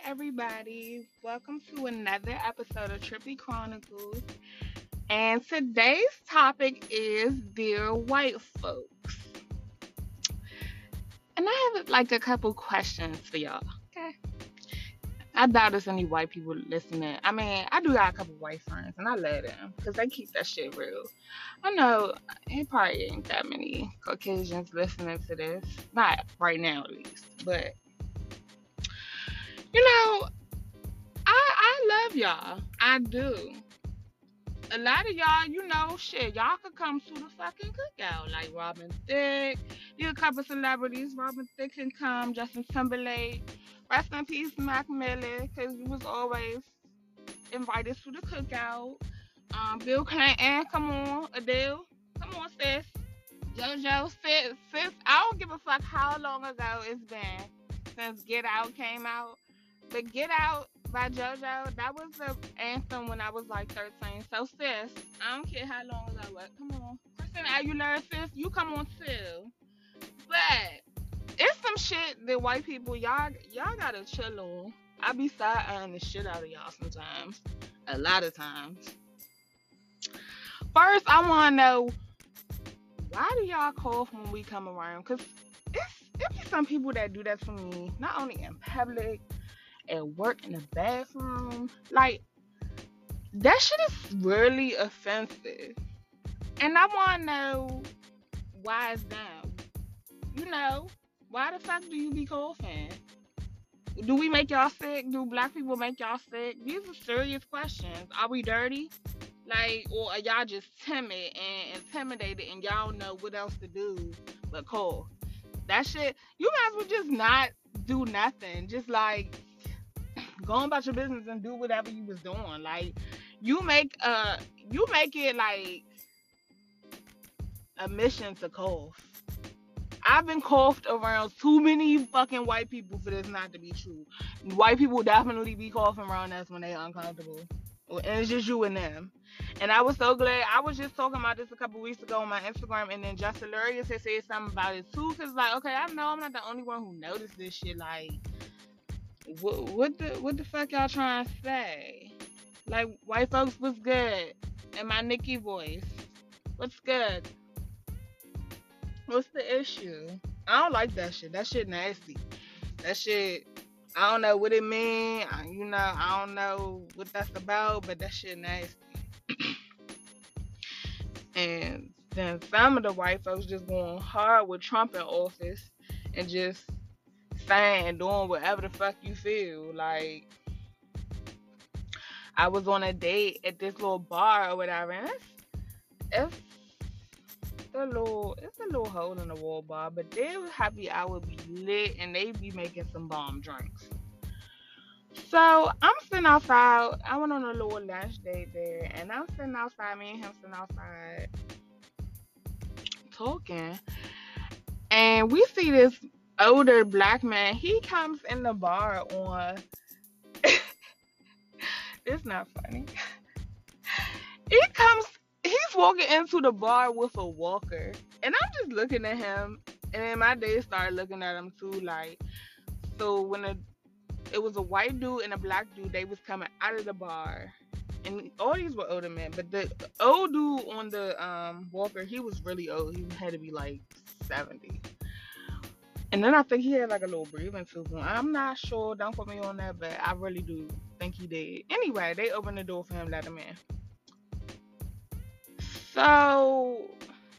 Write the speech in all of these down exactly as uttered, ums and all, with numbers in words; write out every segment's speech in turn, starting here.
everybody. Welcome to another episode of Trippy Chronicles. And today's topic is Dear White Folks. And I have like a couple questions for y'all. Okay. I doubt there's any white people listening. I mean, I do got a couple white friends, and I love them because they keep that shit real. I know it probably ain't that many Caucasians listening to this. Not right now, at least. But, you know, I I love y'all. I do. A lot of y'all, you know, shit, y'all could come to the fucking cookout. Like Robin Thicke. You a couple celebrities. Robin Thicke can come. Justin Timberlake. Rest in peace, Mac Miller, because you was always invited to the cookout. Um, Bill Clinton, come on. Adele, come on, sis. JoJo, sis, sis. I don't give a fuck how long ago it's been since Get Out came out. But Get Out by JoJo, that was the anthem when I was like thirteen. So sis, I don't care how long ago it was. Come on. Christina Aguilera, sis, you come on too. But it's some shit that white people, y'all y'all gotta chill on. I be side eyeing the shit out of y'all sometimes. A lot of times. First, I wanna know, why do y'all cough when we come around? Cause it's it be some people that do that to me, not only in public, at work, in the bathroom. Like, that shit is really offensive. And I wanna know why it's down. You know, why the fuck do you be coughing? Do we make y'all sick? Do black people make y'all sick? These are serious questions. Are we dirty? Like, or are y'all just timid and intimidated and y'all don't know what else to do but cough? That shit, you might as well just not do nothing. Just like go about your business and do whatever you was doing. Like, you make uh you make it like a mission to cough. I've been coughed around too many fucking white people for this not to be true. White people definitely be coughing around us when they uncomfortable. And it's just you and them. And I was so glad. I was just talking about this a couple weeks ago on my Instagram, and then Just Hilarious had said something about it too. Cause like, okay, I know I'm not the only one who noticed this shit. Like, what, what the what the fuck y'all trying to say? Like, white folks, what's good? And my Nikki voice, what's good? What's the issue? I don't like that shit. That shit nasty. That shit, I don't know what it mean. You know, I don't know what that's about, but that shit nasty. And then some of the white folks just going hard with Trump in office and just saying and doing whatever the fuck you feel. Like, I was on a date at this little bar or whatever, and it's, it's a little, it's a little hole in the wall bar, but they was happy I would be lit and they be making some bomb drinks. So I'm sitting outside. I went on a little lunch date there, and I'm sitting outside. Me and him sitting outside talking, and we see this older black man. He comes in the bar on. It's not funny. He comes. He's walking into the bar with a walker, and I'm just looking at him, and then my dad started looking at him too. Like, so when a it was a white dude and a black dude, they was coming out of the bar, and all these were older men, but the old dude on the um walker, he was really old. He had to be like seventy. And then I think he had like a little breathing tube on. I'm not sure, don't put me on that, but I really do think he did. Anyway, they opened the door for him, let him in. So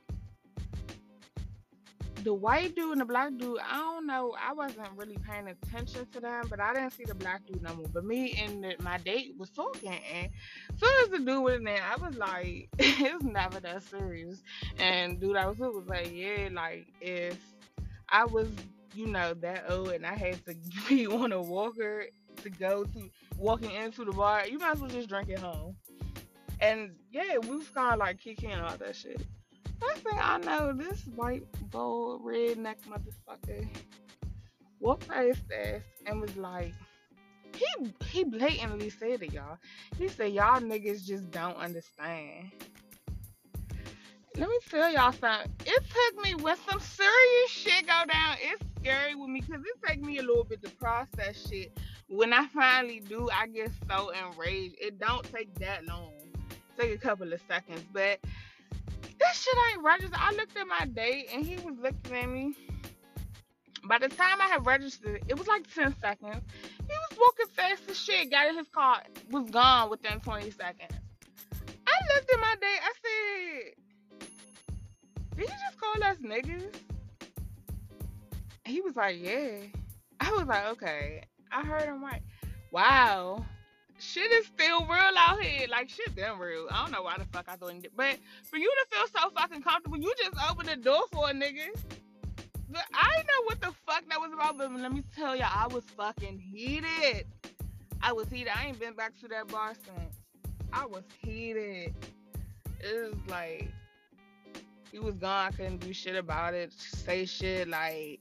the white dude and the black dude, I don't know. I wasn't really paying attention to them, but I didn't see the black dude no more. But me and the, my date was talking, and as soon as the dude was in there, I was like, it's never that serious. And dude I was with was like, yeah, like if I was, you know, that old and I had to be on a walker to go to walking into the bar, you might as well just drink at home. And yeah, we was kind of like kicking all that shit. First thing I know, this white, bold, redneck motherfucker walked past us and was like, he he blatantly said it, y'all. He said, y'all niggas just don't understand. Let me tell y'all something. It took me when some serious shit go down. It's scary with me because it take me a little bit to process shit When I finally do, I get so enraged. It don't take that long. Take a couple of seconds, but this shit ain't registered. I looked at my date and he was looking at me. By the time I had registered, it was like ten seconds. He was walking fast as shit, got in his car, was gone within twenty seconds. I looked at my date, I said, did he just call us niggas? He was like, yeah. I was like, okay. I heard him right. Wow. Shit is still real out here. Like, shit been real. I don't know why the fuck I thought it. But for you to feel so fucking comfortable, you just opened the door for a nigga. But I didn't know what the fuck that was about, but let me tell y'all, I was fucking heated. I was heated. I ain't been back to that bar since. I was heated. It was like, he was gone. I couldn't do shit about it. Say shit. Like,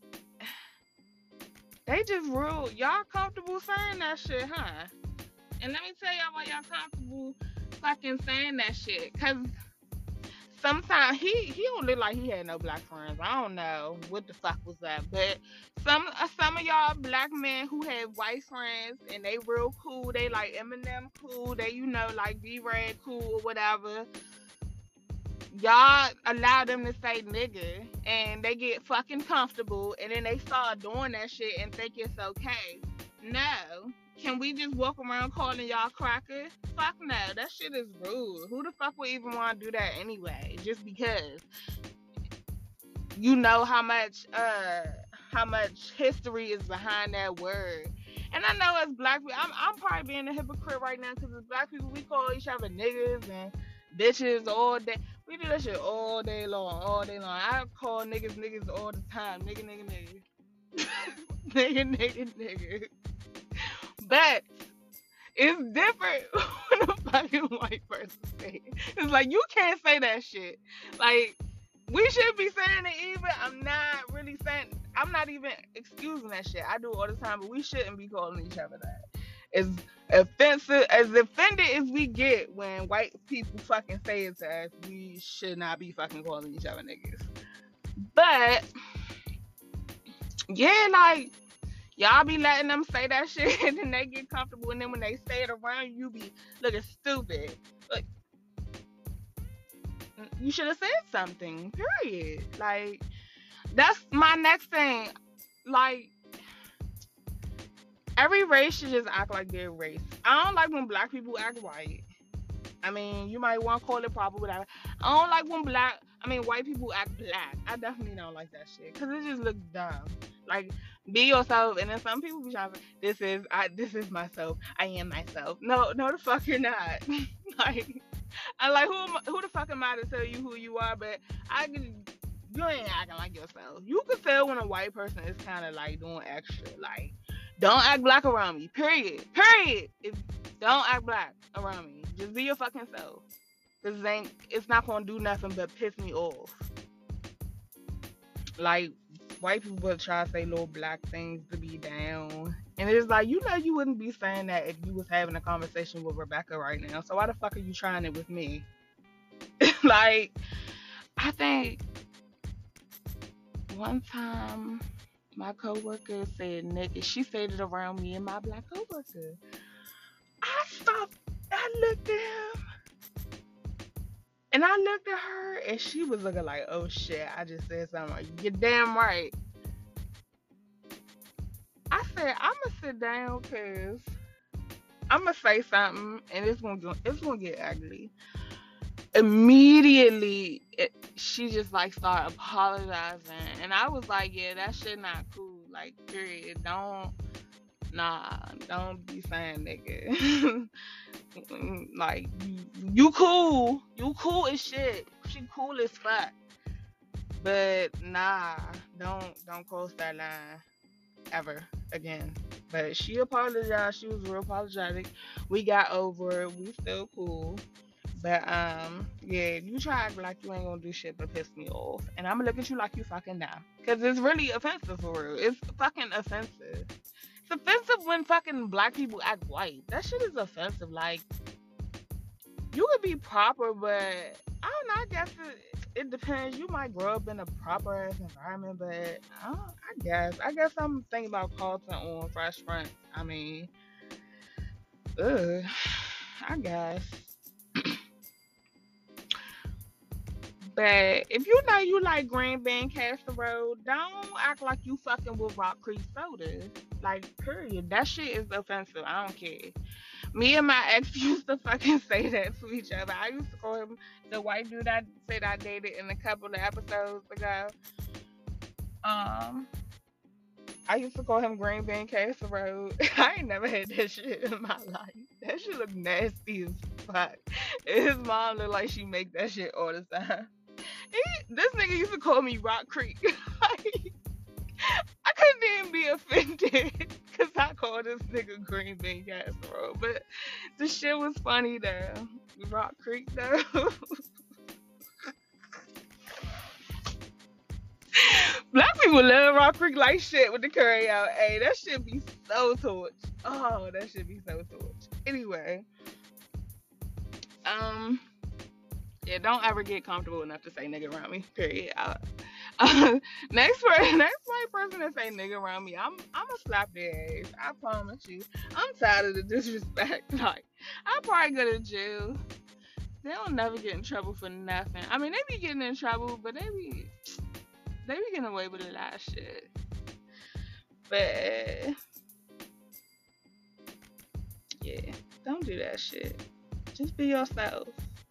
they just rude. Y'all comfortable saying that shit, huh? And let me tell y'all why y'all comfortable fucking saying that shit. Cause sometimes he he don't look like he had no black friends. I don't know what the fuck was that, but some uh, some of y'all black men who have white friends and they real cool. They like Eminem cool. They you know like B-Rad cool or whatever. Y'all allow them to say nigga and they get fucking comfortable and then they start doing that shit and think it's okay. No. Can we just walk around calling y'all crackers? Fuck no. That shit is rude. Who the fuck would even want to do that anyway? Just because you know how much uh how much history is behind that word. And I know as black people, I'm, I'm probably being a hypocrite right now because as black people, we call each other niggas and bitches all day. We do that shit all day long, all day long. I call niggas niggas all the time. Nigga, nigga, nigga. nigga, nigga, nigga. But it's different when a fucking white person say it. It's like, you can't say that shit. Like, we should be saying it even. I'm not really saying, I'm not even excusing that shit. I do it all the time, but we shouldn't be calling each other that. As offensive, as offended as we get when white people fucking say it to us, we should not be fucking calling each other niggas. But, yeah, like, y'all be letting them say that shit and then they get comfortable and then when they say it around you, you be looking stupid. Like, you should have said something, period. Like, that's my next thing. Like, every race should just act like their race. I don't like when black people act white. I mean, you might want to call it proper, whatever. I don't like when black, I mean, white people act black. I definitely don't like that shit because it just looks dumb. Like, be yourself, and then some people be trying to, this is, I, this is myself. I am myself. No, no, the fuck you're not. Like, I like who, am, who the fuck am I to tell you who you are? But I can, you ain't acting like yourself. You can tell when a white person is kind of like doing extra. Like, don't act black around me. Period. Period. If, don't act black around me. Just be your fucking self. Cause it ain't, it's not gonna do nothing but piss me off. Like, white people would try to say little black things to be down. And it's like, you know you wouldn't be saying that if you was having a conversation with Rebecca right now. So why the fuck are you trying it with me? Like, I think one time my coworker said nigga. She said it around me and my black coworker. I stopped. I looked at him. And I looked at her and she was looking like, oh shit, I just said something. You're damn right. I said, I'm going to sit down because I'm going to say something and it's going to it's gonna get ugly. Immediately, it, she just like started apologizing. And I was like, yeah, that shit not cool. Like, period. Don't, nah, don't be saying nigga. Like, you, you cool. You cool as shit. She cool as fuck. But nah, don't don't cross that line ever again. But she apologized. She was real apologetic. We got over it. We still cool. But um, yeah, you try to act like you ain't gonna do shit but piss me off. And I'm gonna look at you like you fucking down. Cause it's really offensive for real. It's fucking offensive. It's offensive when fucking black people act white. That shit is offensive. Like, you could be proper, but I don't know. I guess it, it depends. You might grow up in a proper ass environment, but I, don't, I guess I guess I'm thinking about Carlton on Fresh Prince. I mean, ugh, I guess. But if you know you like green bean casserole, don't act like you fucking with Rock Creek soda. Like, period. That shit is offensive. I don't care. Me and my ex used to fucking say that to each other. I used to call him the white dude I said I dated in a couple of episodes ago. Um, I used to call him green bean casserole. I ain't never had that shit in my life. That shit look nasty as fuck. His mom look like she make that shit all the time. He, this nigga used to call me Rock Creek. Like, I couldn't even be offended because I called this nigga green bean casserole. But the shit was funny though. Rock Creek though. Black people love Rock Creek like shit with the curry out. Hey, that shit be so torch. Oh, that shit be so torch. Anyway, um, yeah, don't ever get comfortable enough to say nigga around me. Period. I, uh, next person, next white person that say nigga around me, I'm I'm gonna slap their ass. I promise you. I'm tired of the disrespect. Like, I probably go to jail. They don't never get in trouble for nothing. I mean, they be getting in trouble, but they be they be getting away with a lot of shit. But yeah, don't do that shit. Just be yourself.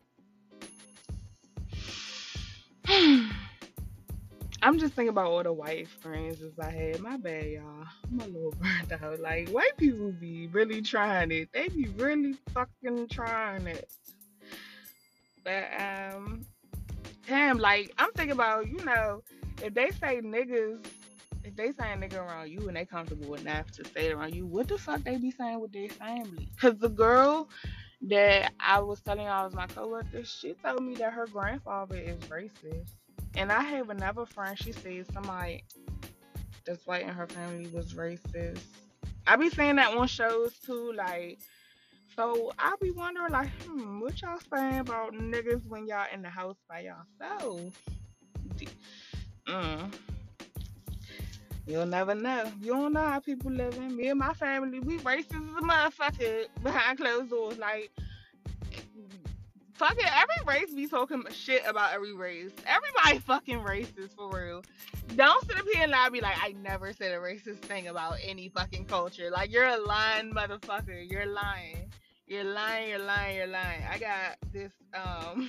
I'm just thinking about all the white friends as I had. My bad, y'all. I'm a little burnt out. Like, white people be really trying it. They be really fucking trying it. But, um, damn, like, I'm thinking about, you know, if they say niggas, if they say nigga around you and they comfortable enough to say it around you, what the fuck they be saying with their family? Because the girl that I was telling y'all was my coworker, she told me that her grandfather is racist. And I have another friend, she says somebody that's white in her family was racist. I be saying that on shows too, like, so I be wondering, like, hmm, what y'all saying about niggas when y'all in the house by yourself? Mm, you'll never know. You don't know how people living. Me and my family, we racist as a motherfucker behind closed doors. Like, fucking every race be talking shit about every race. Everybody fucking racist for real. Don't sit up here and lie be like, I never said a racist thing about any fucking culture. Like, you're a lying motherfucker. You're lying. You're lying, you're lying, you're lying. I got this, um,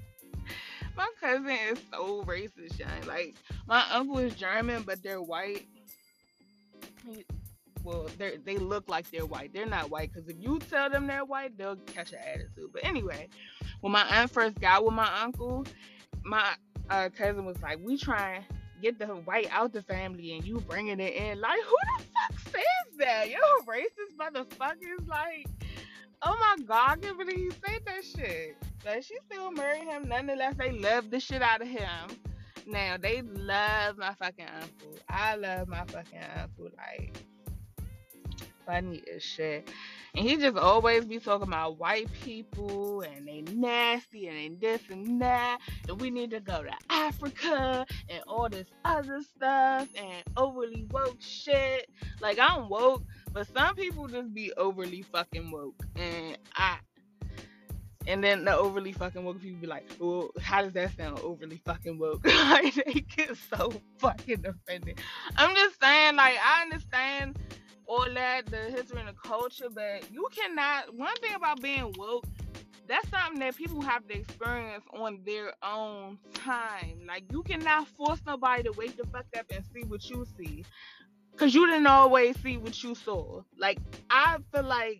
my cousin is so racist, Shine. Like, my uncle is German, but they're white. He, well, they they look like they're white. They're not white because if you tell them they're white, they'll catch an attitude. But anyway, when my aunt first got with my uncle, my uh, cousin was like, "We try and get the white out the family, and you bringing it in." Like, who the fuck says that? Yo, racist motherfuckers. Like, oh my god, I can't believe he said that shit. But she still married him. Nonetheless, they love the shit out of him. Now they love my fucking uncle. I love my fucking uncle. Like, funny as shit. And he just always be talking about white people and they nasty and they this and that. And we need to go to Africa and all this other stuff and overly woke shit. Like, I'm woke, but some people just be overly fucking woke. And I and then the overly fucking woke people be like, well, how does that sound, overly fucking woke? Like, they get so fucking offended. I'm just saying, like, I understand all that, the history and the culture, but you cannot, one thing about being woke, that's something that people have to experience on their own time. Like, you cannot force nobody to wake the fuck up and see what you see, because you didn't always see what you saw. Like, I feel like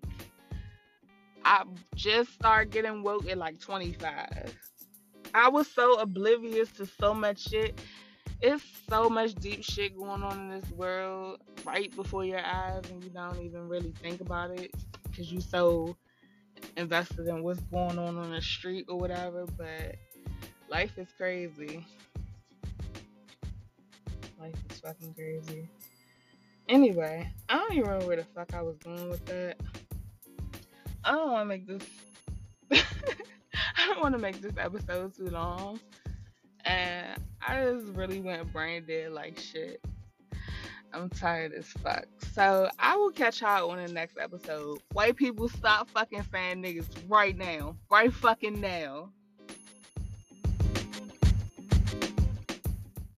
I just started getting woke at like twenty-five. I was so oblivious to so much shit. It's so much deep shit going on in this world right before your eyes, and you don't even really think about it because you so invested in what's going on on the street or whatever. But life is crazy. Life is fucking crazy. Anyway, I don't even remember where the fuck I was going with that. I don't want to make this. I don't want to make this episode too long. And I just really went brain dead like shit. I'm tired as fuck. So I will catch y'all on the next episode. White people stop fucking saying niggas right now. Right fucking now.